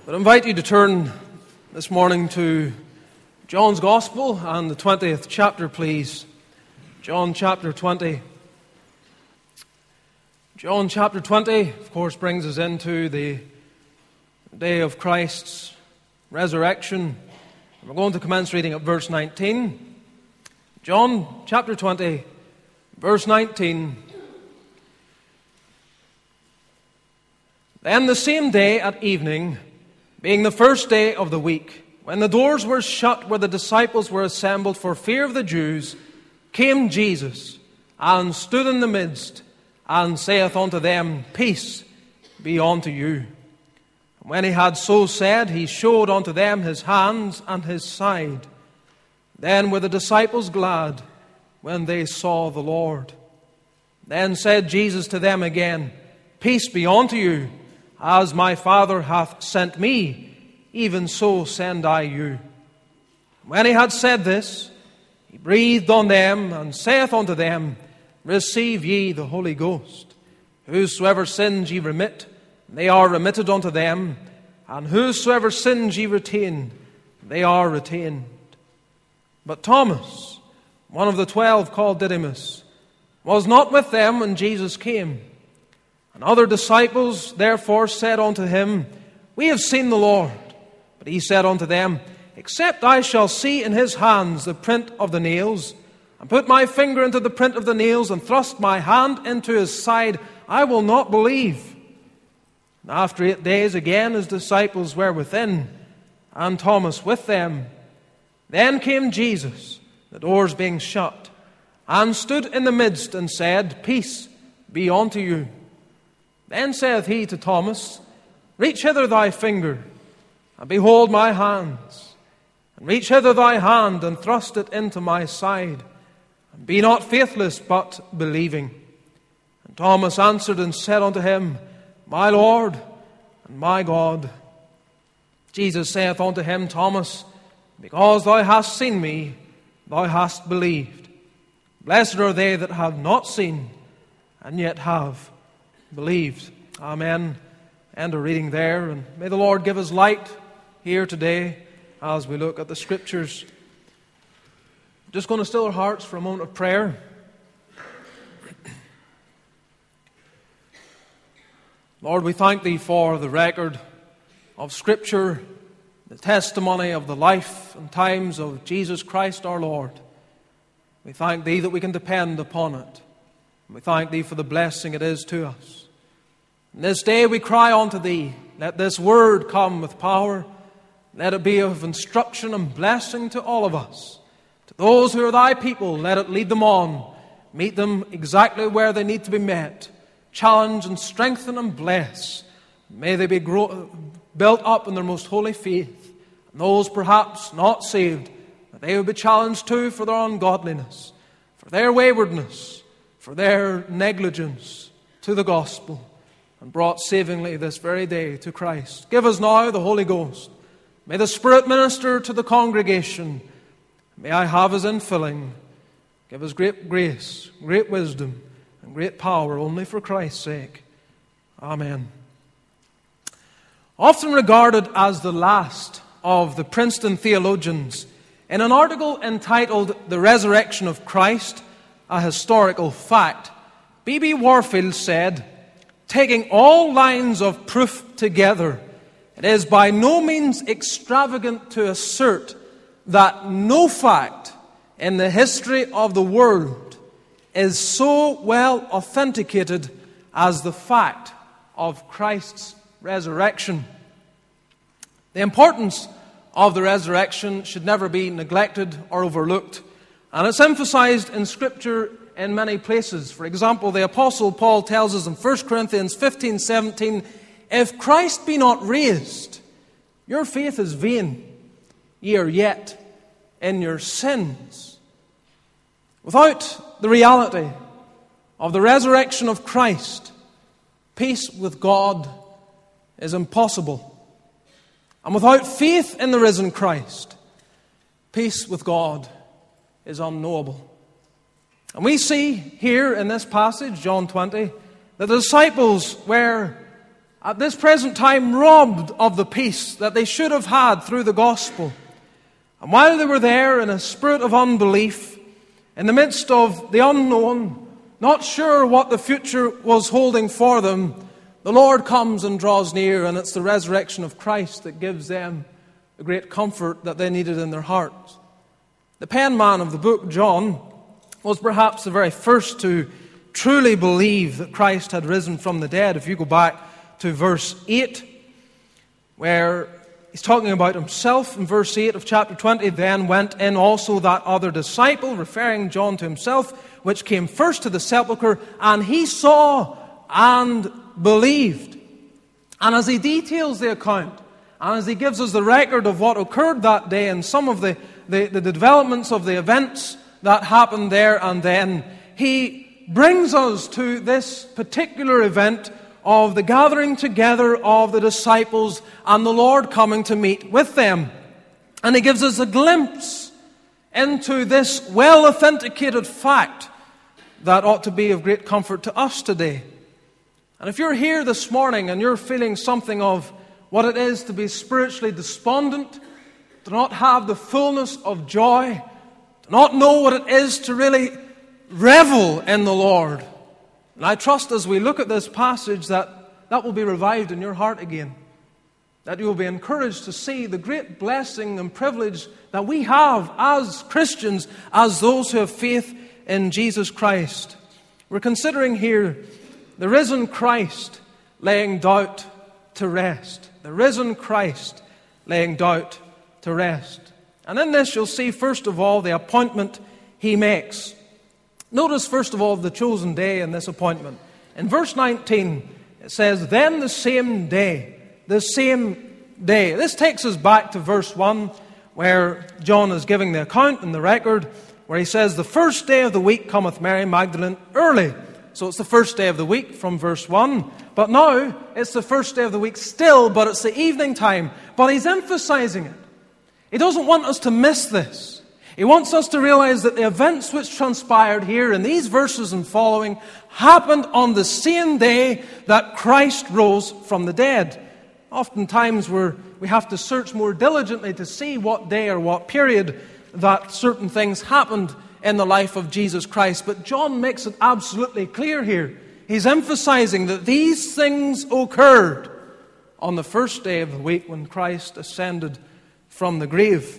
I invite you to turn this morning to John's Gospel and the 20th chapter, please. John chapter 20. John chapter 20, of course, brings us into the day of Christ's resurrection. We're going to commence reading at verse 19. John chapter 20, verse 19. Then the same day at evening, being the first day of the week, when the doors were shut where the disciples were assembled for fear of the Jews, came Jesus, and stood in the midst, and saith unto them, Peace be unto you. And when he had so said, he showed unto them his hands and his side. Then were the disciples glad when they saw the Lord. Then said Jesus to them again, Peace be unto you. As my Father hath sent me, even so send I you. When he had said this, he breathed on them, and saith unto them, Receive ye the Holy Ghost. Whosoever sins ye remit, they are remitted unto them, and whosoever sins ye retain, they are retained. But Thomas, one of the 12 called Didymus, was not with them when Jesus came. And other disciples therefore said unto him, We have seen the Lord. But he said unto them, Except I shall see in his hands the print of the nails, and put my finger into the print of the nails, and thrust my hand into his side, I will not believe. And after 8 days again his disciples were within, and Thomas with them. Then came Jesus, the doors being shut, and stood in the midst, and said, Peace be unto you. Then saith he to Thomas, Reach hither thy finger, and behold my hands, and reach hither thy hand, and thrust it into my side, and be not faithless, but believing. And Thomas answered and said unto him, My Lord and my God. Jesus saith unto him, Thomas, Because thou hast seen me, thou hast believed. Blessed are they that have not seen, and yet have believed. Amen. End of reading there. And may the Lord give us light here today as we look at the Scriptures. Just going to still our hearts for a moment of prayer. Lord, we thank Thee for the record of Scripture, the testimony of the life and times of Jesus Christ our Lord. We thank Thee that we can depend upon it. We thank Thee for the blessing it is to us. And this day we cry unto Thee, let this word come with power. Let it be of instruction and blessing to all of us. To those who are Thy people, let it lead them on. Meet them exactly where they need to be met. Challenge and strengthen and bless. May they be built up in their most holy faith. And those perhaps not saved, that they will be challenged too for their ungodliness, for their waywardness, for their negligence to the gospel, and brought savingly this very day to Christ. Give us now the Holy Ghost. May the Spirit minister to the congregation. May I have His infilling. Give us great grace, great wisdom, and great power, only for Christ's sake. Amen. Often regarded as the last of the Princeton theologians, in an article entitled The Resurrection of Christ, a Historical Fact, B.B. Warfield said, Taking all lines of proof together, it is by no means extravagant to assert that no fact in the history of the world is so well authenticated as the fact of Christ's resurrection. The importance of the resurrection should never be neglected or overlooked, and it's emphasized in Scripture in many places. For example, the Apostle Paul tells us in 1 Corinthians 15:17, If Christ be not raised, your faith is vain, ye are yet in your sins. Without the reality of the resurrection of Christ, peace with God is impossible. And without faith in the risen Christ, peace with God is unknowable. And we see here in this passage, John 20, that the disciples were at this present time robbed of the peace that they should have had through the gospel. And while they were there in a spirit of unbelief, in the midst of the unknown, not sure what the future was holding for them, the Lord comes and draws near, and it's the resurrection of Christ that gives them the great comfort that they needed in their hearts. The penman of the book, John, was perhaps the very first to truly believe that Christ had risen from the dead. If you go back to verse 8, where he's talking about himself in verse 8 of chapter 20, then went in also that other disciple, referring John to himself, which came first to the sepulchre, and he saw and believed. And as he details the account, and as he gives us the record of what occurred that day and some of the developments of the events that happened there and then, he brings us to this particular event of the gathering together of the disciples and the Lord coming to meet with them. And he gives us a glimpse into this well-authenticated fact that ought to be of great comfort to us today. And if you're here this morning and you're feeling something of what it is to be spiritually despondent, to not have the fullness of joy, to not know what it is to really revel in the Lord, and I trust as we look at this passage that will be revived in your heart again. That you will be encouraged to see the great blessing and privilege that we have as Christians, as those who have faith in Jesus Christ. We're considering here the risen Christ laying doubt to rest. The risen Christ laying doubt to rest. And in this you'll see first of all the appointment he makes. Notice first of all the chosen day in this appointment. In verse 19 it says, then the same day. The same day. This takes us back to verse 1 where John is giving the account and the record where he says, the first day of the week cometh Mary Magdalene early. So it's the first day of the week from verse 1. But now it's the first day of the week still, but it's the evening time. But he's emphasizing it. He doesn't want us to miss this. He wants us to realize that the events which transpired here in these verses and following happened on the same day that Christ rose from the dead. Oftentimes we have to search more diligently to see what day or what period that certain things happened in the life of Jesus Christ. But John makes it absolutely clear here. He's emphasizing that these things occurred on the first day of the week when Christ ascended from the grave.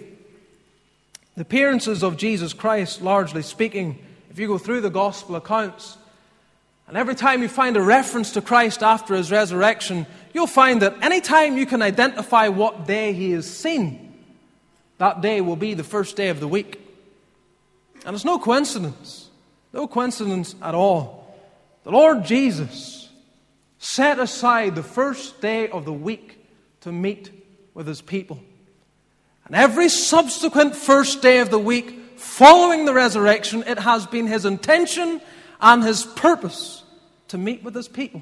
The appearances of Jesus Christ, largely speaking, if you go through the gospel accounts, and every time you find a reference to Christ after his resurrection, you'll find that any time you can identify what day he is seen, that day will be the first day of the week. And it's no coincidence at all. The Lord Jesus set aside the first day of the week to meet with his people. And every subsequent first day of the week following the resurrection, it has been his intention and his purpose to meet with his people.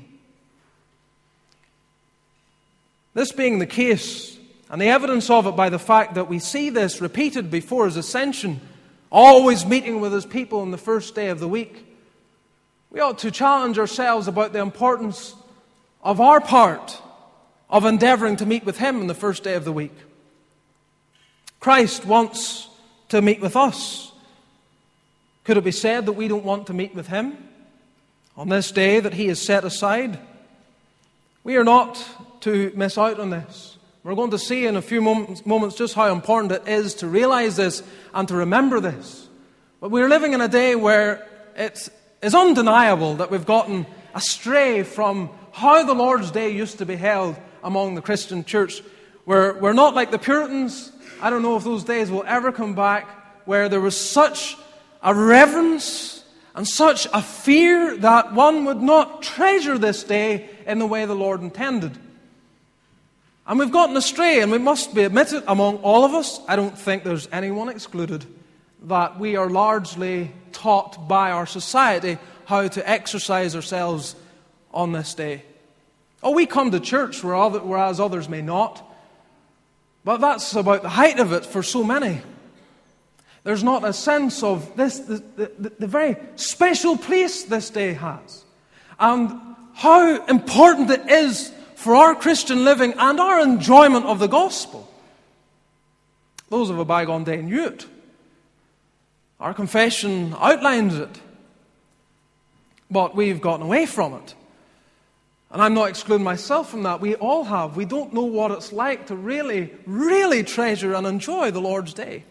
This being the case, and the evidence of it by the fact that we see this repeated before his ascension, always meeting with his people on the first day of the week, we ought to challenge ourselves about the importance of our part of endeavoring to meet with him on the first day of the week. Christ wants to meet with us. Could it be said that we don't want to meet with him on this day that he has set aside? We are not to miss out on this. We're going to see in a few moments just how important it is to realize this and to remember this. But we're living in a day where it is undeniable that we've gotten astray from how the Lord's Day used to be held among the Christian church. We're not like the Puritans. I don't know if those days will ever come back where there was such a reverence and such a fear that one would not treasure this day in the way the Lord intended. And we've gotten astray, and we must be admitted among all of us, I don't think there's anyone excluded, that we are largely taught by our society how to exercise ourselves on this day. Oh, we come to church whereas others may not. But that's about the height of it for so many. There's not a sense of this, the very special place this day has. And how important it is for our Christian living and our enjoyment of the gospel. Those of a bygone day knew it. Our confession outlines it. But we've gotten away from it. And I'm not excluding myself from that. We all have. We don't know what it's like to really, really treasure and enjoy the Lord's Day.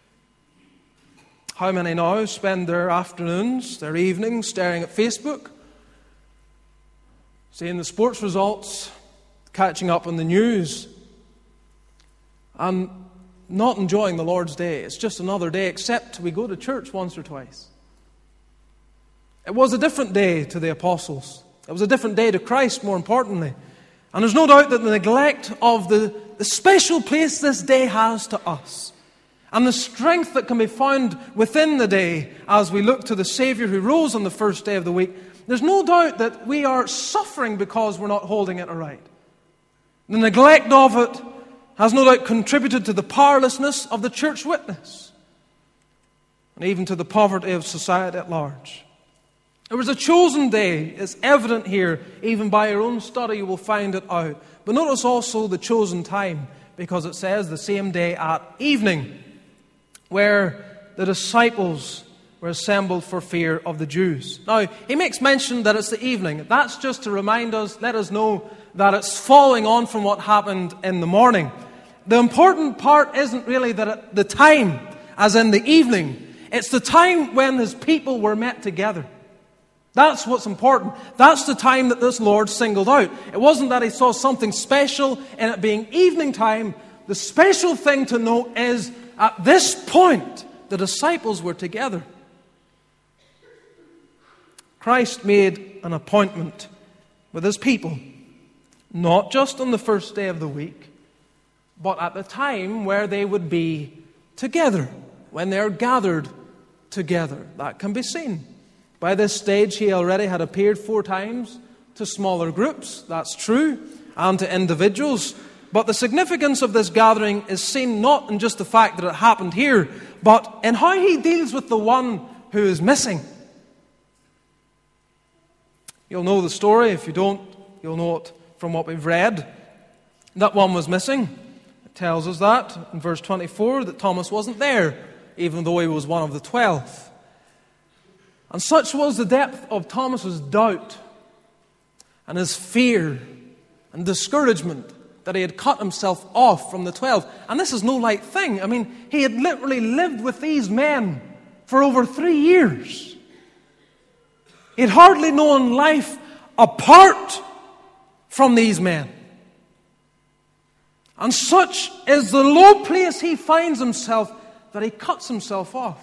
How many now spend their afternoons, their evenings, staring at Facebook, seeing the sports results, catching up on the news, and not enjoying the Lord's Day? It's just another day, except we go to church once or twice. It was a different day to the apostles. It was a different day to Christ, more importantly. And there's no doubt that the neglect of the special place this day has to us, and the strength that can be found within the day as we look to the Savior who rose on the first day of the week, there's no doubt that we are suffering because we're not holding it aright. The neglect of it has no doubt contributed to the powerlessness of the church witness, and even to the poverty of society at large. It was a chosen day. It's evident here. Even by your own study you will find it out. But notice also the chosen time, because it says the same day at evening, where the disciples were assembled for fear of the Jews. Now, he makes mention that it's the evening. That's just to remind us, let us know that it's following on from what happened in the morning. The important part isn't really that at the time, as in the evening. It's the time when his people were met together. That's what's important. That's the time that this Lord singled out. It wasn't that he saw something special in it being evening time. The special thing to note is, at this point, the disciples were together. Christ made an appointment with his people, not just on the first day of the week, but at the time where they would be together, when they're gathered together. That can be seen. By this stage, he already had appeared 4 times to smaller groups. That's true. And to individuals. But the significance of this gathering is seen not in just the fact that it happened here, but in how he deals with the one who is missing. You'll know the story. If you don't, you'll know it from what we've read. That one was missing. It tells us that in verse 24 that Thomas wasn't there, even though he was one of the 12. And such was the depth of Thomas's doubt and his fear and discouragement that he had cut himself off from the 12. And this is no light thing. I mean, he had literally lived with these men for over 3 years. He had hardly known life apart from these men. And such is the low place he finds himself that he cuts himself off.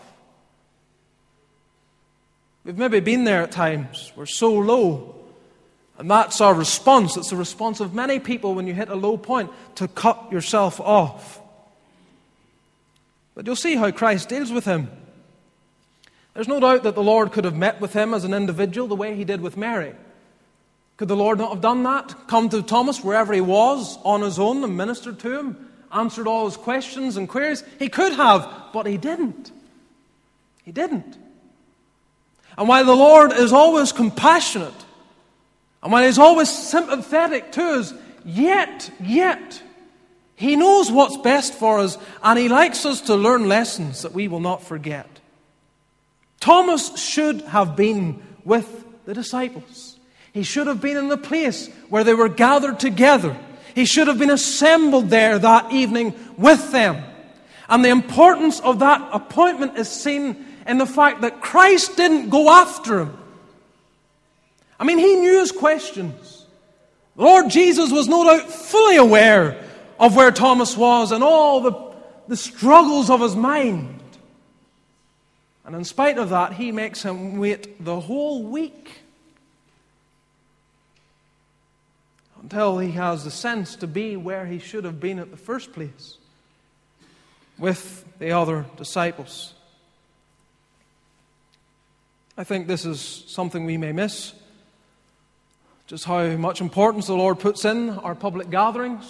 We've maybe been there at times. We're so low. And that's our response. It's the response of many people when you hit a low point, to cut yourself off. But you'll see how Christ deals with him. There's no doubt that the Lord could have met with him as an individual the way he did with Mary. Could the Lord not have done that? Come to Thomas wherever he was on his own and ministered to him? Answered all his questions and queries? He could have, but he didn't. He didn't. And while the Lord is always compassionate, and while he's always sympathetic to us, yet, he knows what's best for us, and he likes us to learn lessons that we will not forget. Thomas should have been with the disciples. He should have been in the place where they were gathered together. He should have been assembled there that evening with them. And the importance of that appointment is seen in the fact that Christ didn't go after him. I mean, he knew his questions. The Lord Jesus was no doubt fully aware of where Thomas was and all the struggles of his mind. And in spite of that, he makes him wait the whole week until he has the sense to be where he should have been at the first place, with the other disciples. I think this is something we may miss, just how much importance the Lord puts in our public gatherings.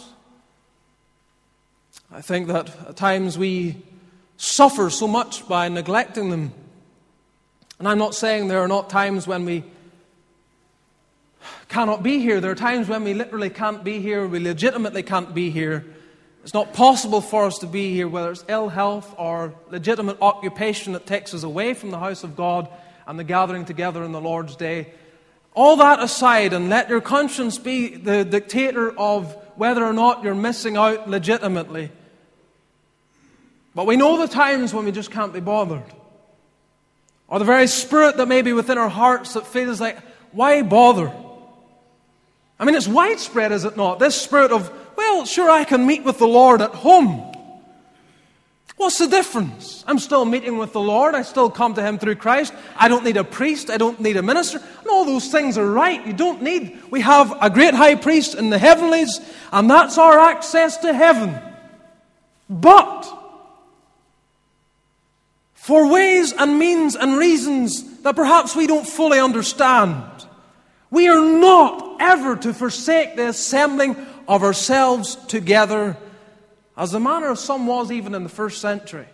I think that at times we suffer so much by neglecting them. And I'm not saying there are not times when we cannot be here. There are times when we literally can't be here. We legitimately can't be here. It's not possible for us to be here, whether it's ill health or legitimate occupation that takes us away from the house of God and the gathering together in the Lord's day. All that aside, and let your conscience be the dictator of whether or not you're missing out legitimately. But we know the times when we just can't be bothered. Or the very spirit that may be within our hearts that feels like, why bother? I mean, it's widespread, is it not? This spirit of, well, sure, I can meet with the Lord at home. What's the difference? I'm still meeting with the Lord. I still come to Him through Christ. I don't need a priest. I don't need a minister. And all those things are right. You don't need. We have a great high priest in the heavenlies, and that's our access to heaven. But for ways and means and reasons that perhaps we don't fully understand, we are not ever to forsake the assembling of ourselves together, as the manner of some was even in the first century.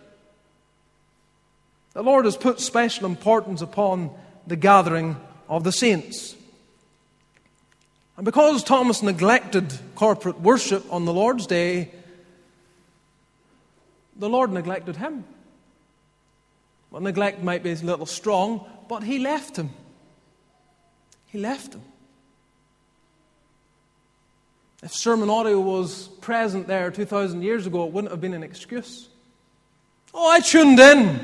The Lord has put special importance upon the gathering of the saints. And because Thomas neglected corporate worship on the Lord's day, the Lord neglected him. Well, neglect might be a little strong, but He left him. He left him. If sermon audio was present there 2,000 years ago, it wouldn't have been an excuse. Oh, I tuned in.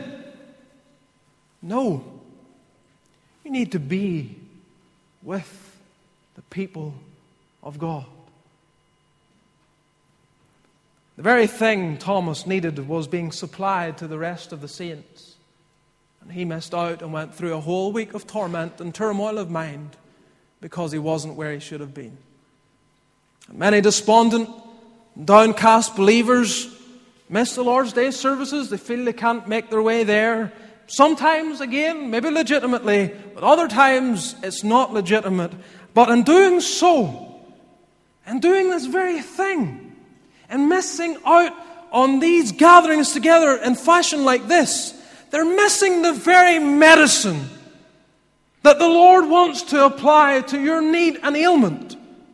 No. You need to be with the people of God. The very thing Thomas needed was being supplied to the rest of the saints. And he missed out and went through a whole week of torment and turmoil of mind because he wasn't where he should have been. And many despondent, downcast believers miss the Lord's Day services. They feel they can't make their way there. Sometimes, again, maybe legitimately, but other times it's not legitimate. But in doing so, in doing this very thing, and missing out on these gatherings together in fashion like this, they're missing the very medicine that the Lord wants to apply to your need and ailment.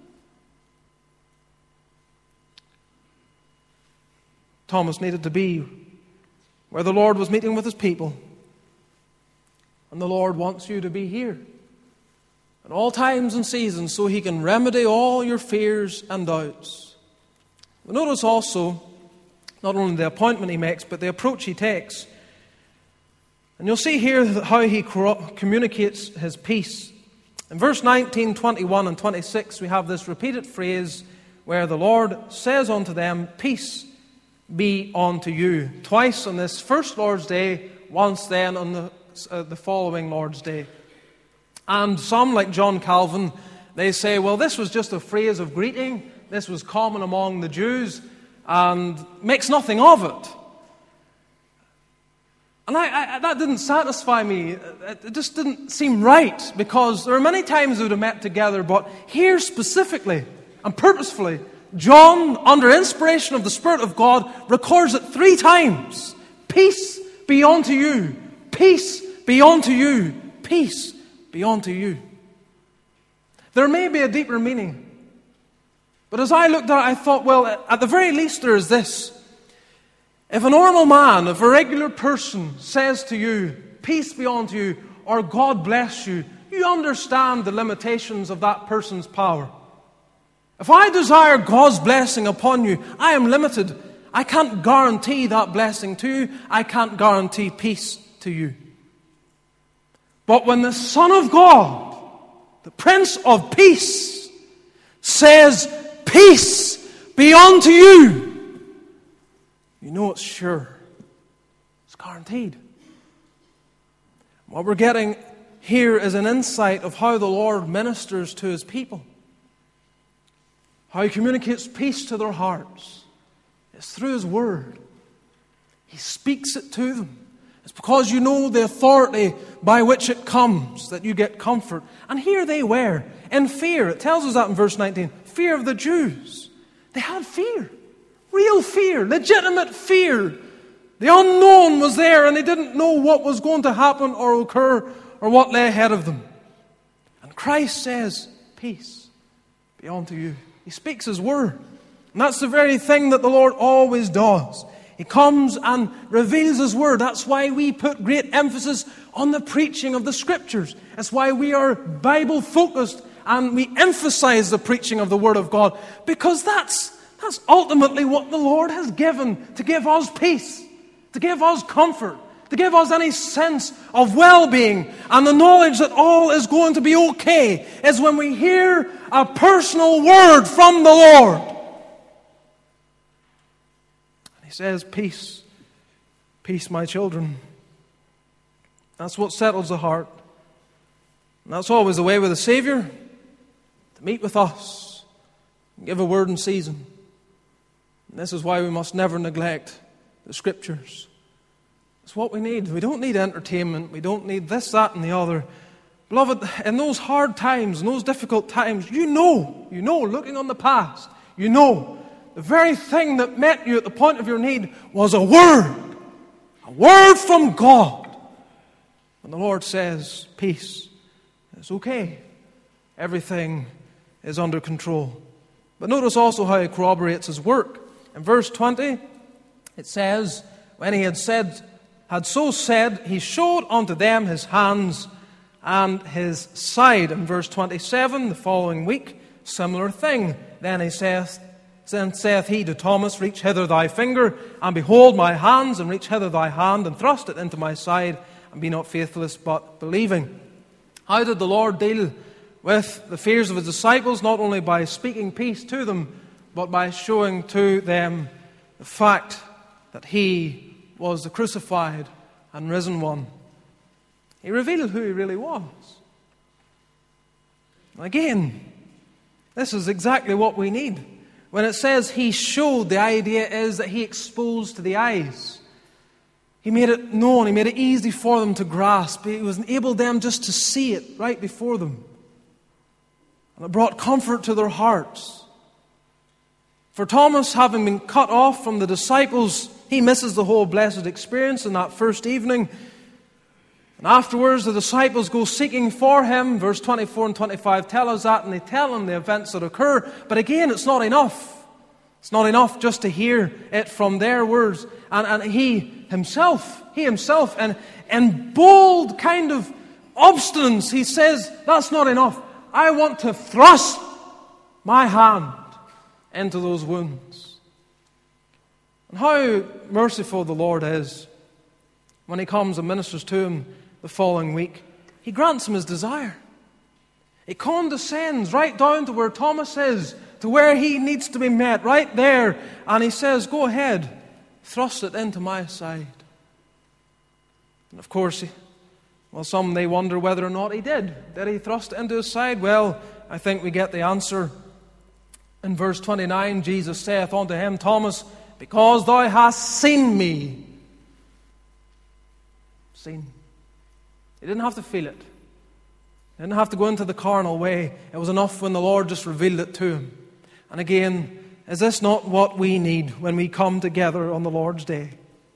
Thomas needed to be where the Lord was meeting with His people. And the Lord wants you to be here at all times and seasons so He can remedy all your fears and doubts. But notice also not only the appointment He makes, but the approach He takes. And you'll see here how He communicates His peace. In verse 19, 21 and 26, we have this repeated phrase where the Lord says unto them, "Peace be unto you." Twice on this first Lord's Day, once then on the following Lord's Day. And some, like John Calvin, they say, well, this was just a phrase of greeting. This was common among the Jews and makes nothing of it. And that didn't satisfy me. It just didn't seem right, because there are many times they would have met together, but here specifically and purposefully, John, under inspiration of the Spirit of God, records it 3 times. Peace be unto you. Peace be unto you. Peace be unto you. There may be a deeper meaning. But as I looked at it, I thought, well, at the very least there is this. If a normal man, if a regular person says to you, "Peace be unto you," or "God bless you," you understand the limitations of that person's power. If I desire God's blessing upon you, I am limited. I can't guarantee that blessing to you. I can't guarantee peace to you. But when the Son of God, the Prince of Peace, says, "Peace be unto you," you know it's sure. It's guaranteed. What we're getting here is an insight of how the Lord ministers to His people. How He communicates peace to their hearts. It's through His Word. He speaks it to them. It's because you know the authority by which it comes that you get comfort. And here they were, in fear. It tells us that in verse 19. Fear of the Jews. They had fear. Real fear. Legitimate fear. The unknown was there and they didn't know what was going to happen or occur or what lay ahead of them. And Christ says, peace be unto you. He speaks His word. And that's the very thing that the Lord always does. He comes and reveals His word. That's why we put great emphasis on the preaching of the Scriptures. That's why we are Bible-focused and we emphasize the preaching of the Word of God. Because that's ultimately what the Lord has given to give us peace, to give us comfort, to give us any sense of well-being and the knowledge that all is going to be okay, is when we hear a personal word from the Lord. And He says, peace, peace, my children. That's what settles the heart. And that's always the way with the Savior, to meet with us, and give a word in season. And this is why we must never neglect the Scriptures. It's what we need. We don't need entertainment. We don't need this, that, and the other. Beloved, in those hard times, in those difficult times, you know, looking on the past, you know, the very thing that met you at the point of your need was a word from God. And the Lord says, peace, it's okay. Everything is under control. But notice also how He corroborates His work. In verse 20, it says, when He had so said, He showed unto them His hands and His side. In verse 27, the following week, similar thing. Then saith He to Thomas, reach hither thy finger, and behold my hands, and reach hither thy hand, and thrust it into my side, and be not faithless, but believing. How did the Lord deal with the fears of His disciples? Not only by speaking peace to them, but by showing to them the fact that He was the crucified and risen one. He revealed who He really was. Again, this is exactly what we need. When it says He showed, the idea is that He exposed to the eyes. He made it known. He made it easy for them to grasp. He was enabled them just to see it right before them. And it brought comfort to their hearts. For Thomas, having been cut off from the disciples, he misses the whole blessed experience in that first evening. And afterwards, the disciples go seeking for Him. Verse 24 and 25 tell us that, and they tell Him the events that occur. But again, it's not enough. It's not enough just to hear it from their words. And He himself, and in bold kind of obstinance, He says, that's not enough. I want to thrust my hand into those wounds. And how merciful the Lord is when He comes and ministers to him the following week. He grants him his desire. He condescends right down to where Thomas is, to where he needs to be met, right there. And He says, go ahead, thrust it into my side. And of course, some may wonder whether or not He did. Did He thrust it into His side? Well, I think we get the answer. In verse 29, Jesus saith unto him, Thomas, because thou hast seen me. Seen. He didn't have to feel it. He didn't have to go into the carnal way. It was enough when the Lord just revealed it to him. And again, is this not what we need when we come together on the Lord's day?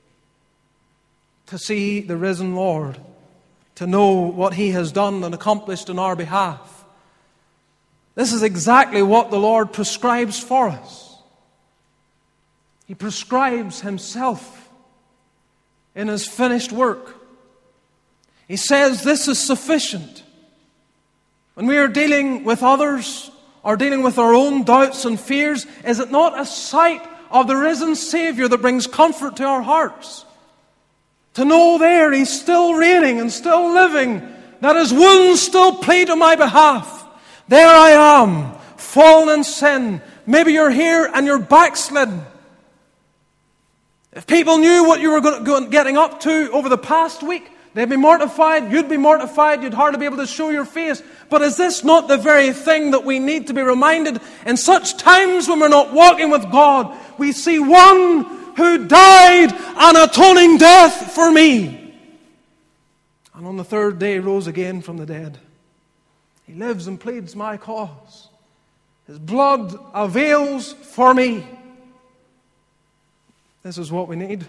To see the risen Lord, to know what He has done and accomplished on our behalf. This is exactly what the Lord prescribes for us. He prescribes Himself in His finished work. He says this is sufficient. When we are dealing with others or dealing with our own doubts and fears, is it not a sight of the risen Savior that brings comfort to our hearts? To know there He's still reigning and still living, that His wounds still plead on my behalf. There I am, fallen in sin. Maybe you're here and you're backslidden. If people knew what you were getting up to over the past week, they'd be mortified, you'd be mortified, you'd hardly be able to show your face. But is this not the very thing that we need to be reminded in such times when we're not walking with God? We see one who died an atoning death for me, and on the third day rose again from the dead. He lives and pleads my cause. His blood avails for me. This is what we need.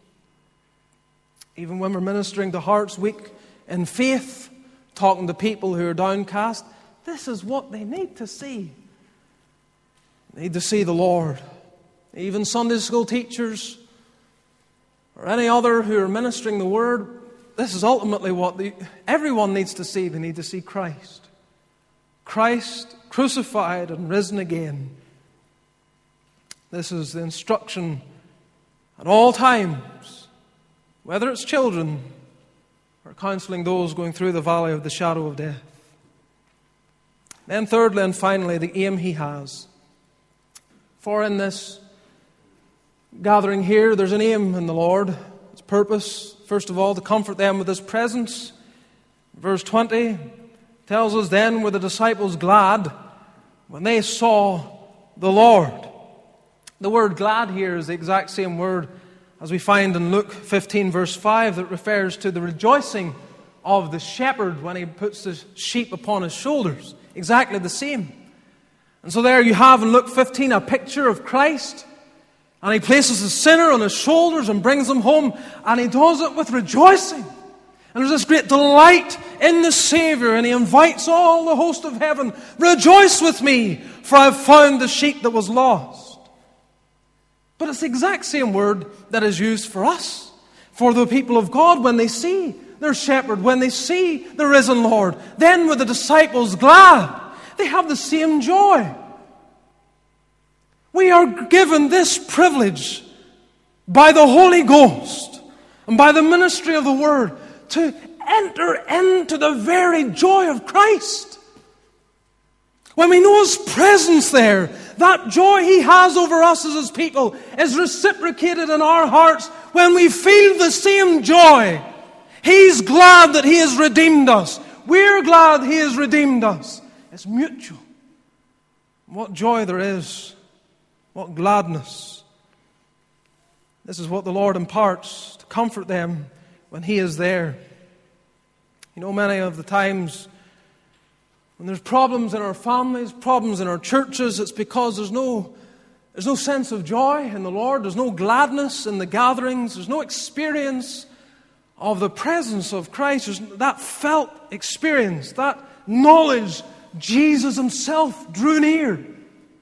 Even when we're ministering to hearts weak in faith, talking to people who are downcast, This is what they need to see. They need to see the Lord. Even Sunday school teachers or any other who are ministering the Word, this is ultimately what everyone needs to see. They need to see Christ. Christ crucified and risen again. This is the instruction at all times, whether it's children or counseling those going through the valley of the shadow of death. Then thirdly and finally, the aim he has. For in this gathering here, there's an aim in the Lord. Its purpose, first of all, to comfort them with His presence. Verse 20 tells us, then were the disciples glad when they saw the Lord. The word glad here is the exact same word as we find in Luke 15 verse 5 that refers to the rejoicing of the shepherd when he puts the sheep upon his shoulders. Exactly the same. And so there you have in Luke 15 a picture of Christ, and He places the sinner on His shoulders and brings him home, and He does it with rejoicing. And there's this great delight in the Savior, and He invites all the host of heaven, rejoice with me, for I've found the sheep that was lost. But it's the exact same word that is used for us, for the people of God when they see their shepherd, when they see the risen Lord. Then were the disciples glad. They have the same joy. We are given this privilege by the Holy Ghost and by the ministry of the Word to enter into the very joy of Christ. When we know His presence there, that joy He has over us as His people is reciprocated in our hearts when we feel the same joy. He's glad that He has redeemed us. We're glad He has redeemed us. It's mutual. What joy there is. What gladness. This is what the Lord imparts to comfort them when He is there. You know, many of the times when there's problems in our families, problems in our churches, it's because there's no sense of joy in the Lord. There's no gladness in the gatherings. There's no experience of the presence of Christ. There's that felt experience, that knowledge Jesus Himself drew near. And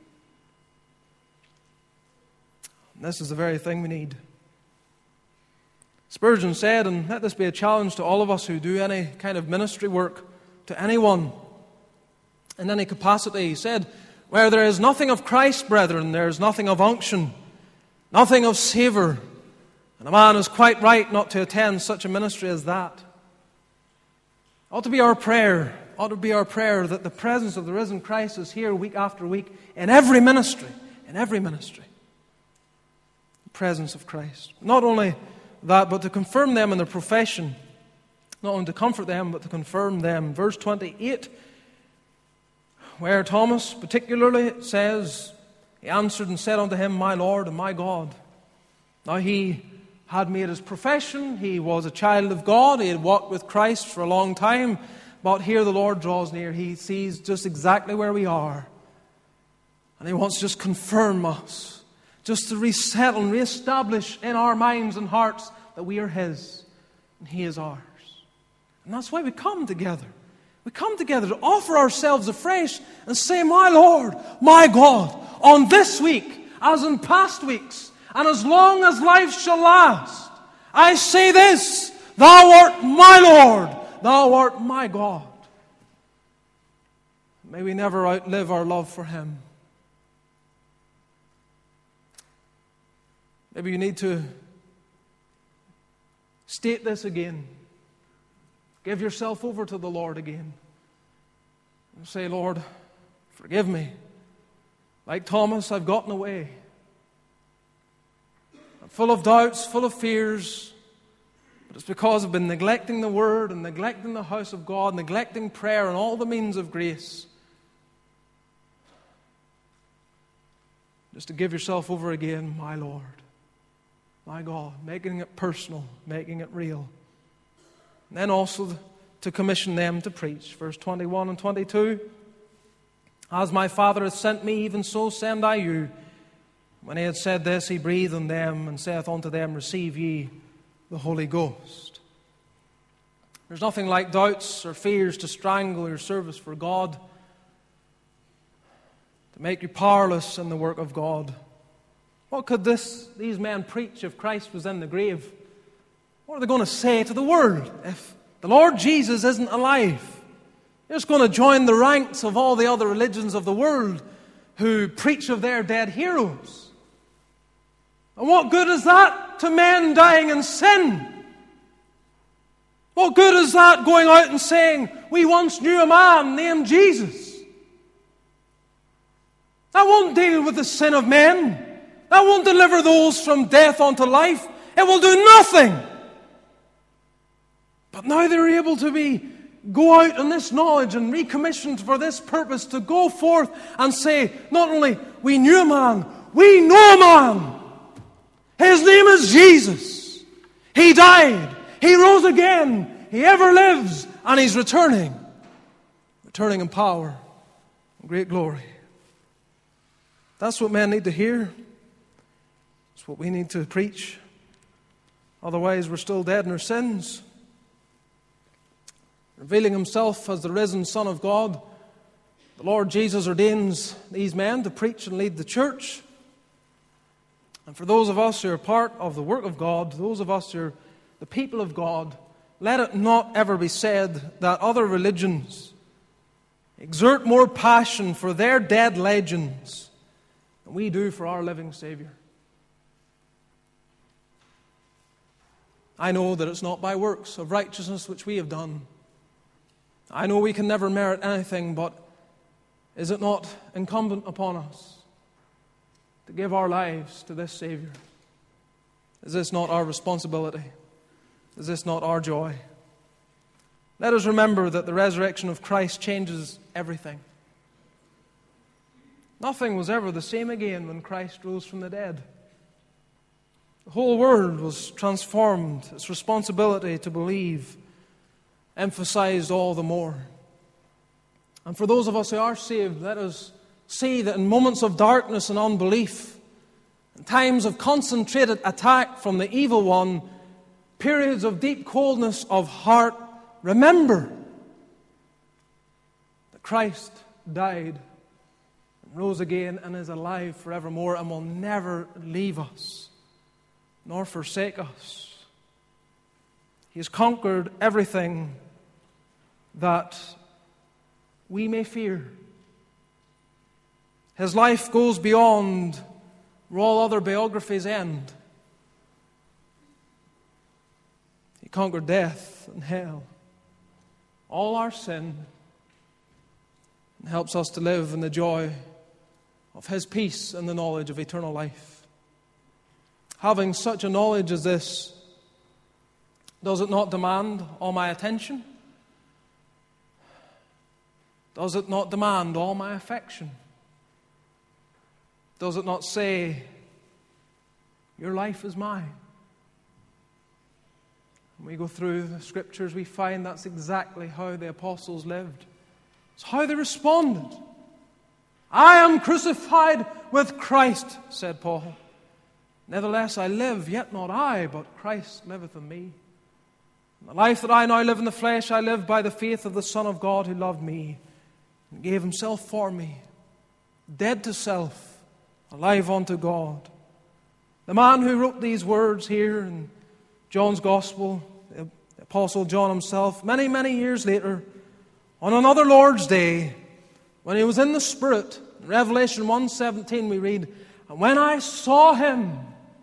this is the very thing we need. Spurgeon said, and let this be a challenge to all of us who do any kind of ministry work, to anyone in any capacity, he said, where there is nothing of Christ, brethren, there is nothing of unction, nothing of savour. And a man is quite right not to attend such a ministry as that. Ought to be our prayer that the presence of the risen Christ is here week after week in every ministry. The presence of Christ. Not only that, but to confirm them in their profession. Not only to comfort them, but to confirm them. Verse 28, where Thomas particularly says, he answered and said unto Him, my Lord and my God. Now he had made his profession. He was a child of God. He had walked with Christ for a long time. But here the Lord draws near. He sees just exactly where we are. And He wants to just confirm us. Just to resettle and reestablish in our minds and hearts that we are His and He is ours. And that's why we come together. We come together to offer ourselves afresh and say, my Lord, my God, on this week, as in past weeks, and as long as life shall last, I say this, Thou art my Lord, Thou art my God. May we never outlive our love for Him. Maybe you need to state this again. Give yourself over to the Lord again. And say, Lord, forgive me. Like Thomas, I've gotten away. I'm full of doubts, full of fears. But it's because I've been neglecting the Word and neglecting the house of God, neglecting prayer and all the means of grace. Just to give yourself over again, my Lord, my God, making it personal, making it real. And then also to commission them to preach. Verse 21 and 22. As my Father hath sent me, even so send I you. When He had said this, He breathed on them and saith unto them, receive ye the Holy Ghost. There's nothing like doubts or fears to strangle your service for God. to make you powerless in the work of God. What could these men preach if Christ was in the grave? What are they going to say to the world if the Lord Jesus isn't alive? They're just going to join the ranks of all the other religions of the world who preach of their dead heroes. And what good is that to men dying in sin? What good is that going out and saying, we once knew a man named Jesus? That won't deal with the sin of men. That won't deliver those from death unto life. It will do nothing. But now they're able to go out in this knowledge and recommissioned for this purpose to go forth and say, not only we knew a man, we know a man. His name is Jesus. He died. He rose again. He ever lives. And He's returning. Returning in power and great glory. That's what men need to hear. It's what we need to preach. Otherwise, we're still dead in our sins. Revealing Himself as the risen Son of God, the Lord Jesus ordains these men to preach and lead the church. And for those of us who are part of the work of God, those of us who are the people of God, let it not ever be said that other religions exert more passion for their dead legends than we do for our living Savior. I know that it's not by works of righteousness which we have done. I know we can never merit anything, but is it not incumbent upon us to give our lives to this Savior? Is this not our responsibility? Is this not our joy? Let us remember that the resurrection of Christ changes everything. Nothing was ever the same again when Christ rose from the dead. The whole world was transformed. Its responsibility to believe emphasized all the more. And for those of us who are saved, let us see that in moments of darkness and unbelief, in times of concentrated attack from the evil one, periods of deep coldness of heart, remember that Christ died and rose again and is alive forevermore and will never leave us nor forsake us. He has conquered everything that we may fear. His life goes beyond where all other biographies end. He conquered death and hell, all our sin, and helps us to live in the joy of His peace and the knowledge of eternal life. Having such a knowledge as this, does it not demand all my attention? Does it not demand all my affection? Does it not say, your life is mine? When we go through the Scriptures, we find that's exactly how the apostles lived. It's how they responded. I am crucified with Christ, said Paul. Nevertheless I live, yet not I, but Christ liveth in me. The life that I now live in the flesh, I live by the faith of the Son of God who loved me and gave Himself for me, dead to self, alive unto God. The man who wrote these words here in John's Gospel, the Apostle John himself, many, many years later, on another Lord's Day, when he was in the Spirit, in Revelation 1:17 we read, and when I saw Him,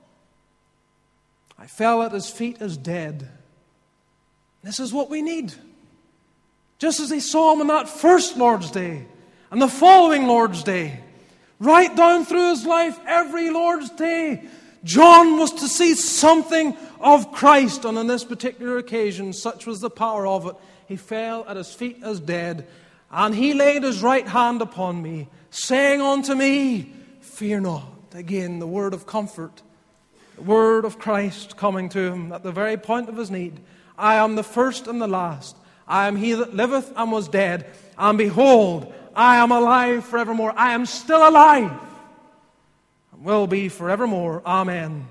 I fell at His feet as dead. This is what we need. Just as they saw Him on that first Lord's Day and the following Lord's Day, right down through his life, every Lord's Day, John was to see something of Christ. And on this particular occasion, such was the power of it, he fell at His feet as dead. And He laid His right hand upon me, saying unto me, fear not. Again, the word of comfort, the word of Christ coming to him at the very point of his need. I am the first and the last. I am He that liveth and was dead. And behold, I am alive forevermore. I am still alive and will be forevermore. Amen.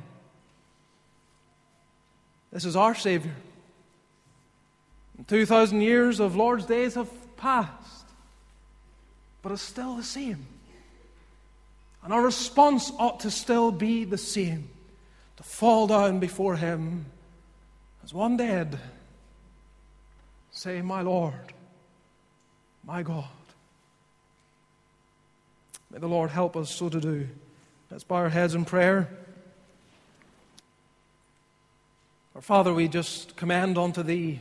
This is our Savior. 2,000 years of Lord's days have passed, but it's still the same. And our response ought to still be the same, to fall down before Him as one dead. Say, my Lord, my God. May the Lord help us so to do. Let's bow our heads in prayer. Our Father, we just commend unto Thee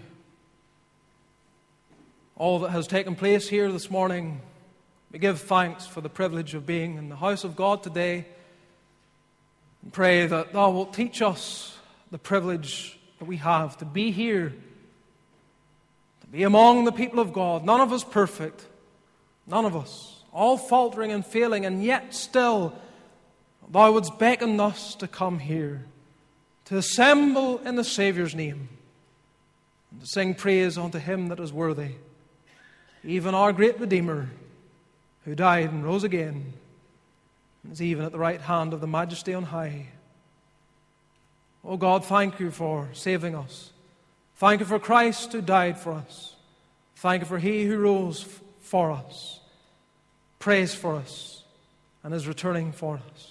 all that has taken place here this morning. We give thanks for the privilege of being in the house of God today, and pray that Thou wilt teach us the privilege that we have to be here, to be among the people of God. None of us perfect, none of us, all faltering and failing, and yet still Thou wouldst beckon us to come here, to assemble in the Saviour's name, and to sing praise unto Him that is worthy, even our great Redeemer, who died and rose again, and is even at the right hand of the Majesty on high. Oh God, thank You for saving us. Thank You for Christ who died for us. Thank You for He who rose for us, prays for us, and is returning for us.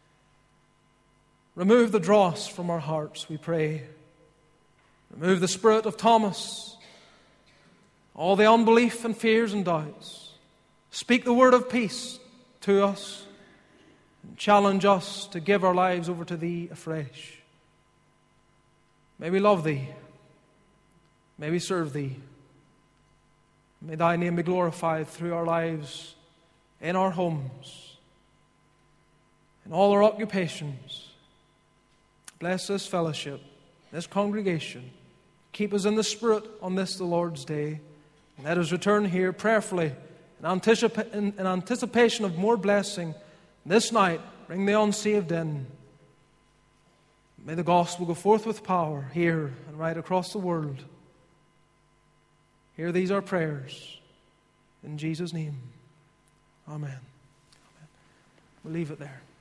Remove the dross from our hearts, we pray. Remove the spirit of Thomas, all the unbelief and fears and doubts. Speak the word of peace to us and challenge us to give our lives over to Thee afresh. May we love Thee. May we serve Thee. May Thy name be glorified through our lives, in our homes, in all our occupations. Bless this fellowship, this congregation. Keep us in the Spirit on this, the Lord's day. And let us return here prayerfully in anticipation of more blessing. This night, bring the unsaved in. May the gospel go forth with power here and right across the world. Hear these our prayers. In Jesus' name. Amen. We'll leave it there.